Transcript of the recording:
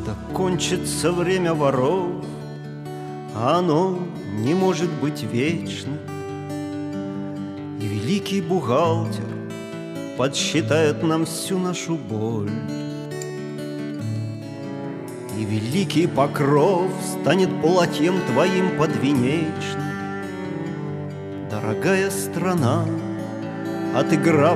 Да кончится время воров, а оно не может быть вечно. И великий бухгалтер подсчитает нам всю нашу боль. И великий покров станет платьем твоим подвенечным. Дорогая страна, отыграв